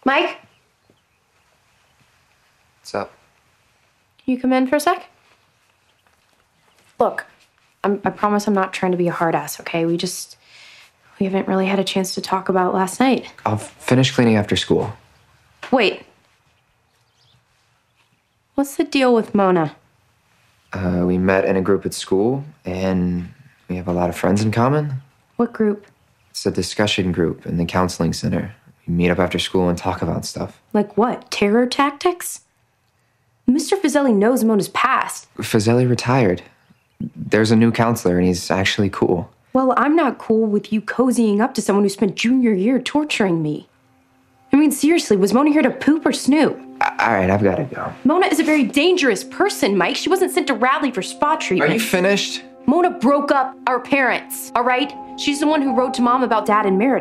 Mike? What's up? Can you come in for a sec? Look, I promise I'm not trying to be a hard ass, okay? We haven't really had a chance to talk about last night. I'll finish cleaning after school. Wait. What's the deal with Mona? We met in a group at school, and we have a lot of friends in common. What group? It's a discussion group in the counseling center. We meet up after school and talk about stuff. Like what? Terror tactics? Mr. Fazeli knows Mona's past. Fazeli retired. There's a new counselor, and he's actually cool. Well, I'm not cool with you cozying up to someone who spent junior year torturing me. I mean, seriously, was Mona here to poop or snoop? All right, I've got to go. Mona is a very dangerous person, Mike. She wasn't sent to Radley for spa treatment. Are you finished? Mona broke up our parents, all right? She's the one who wrote to Mom about Dad and Meredith.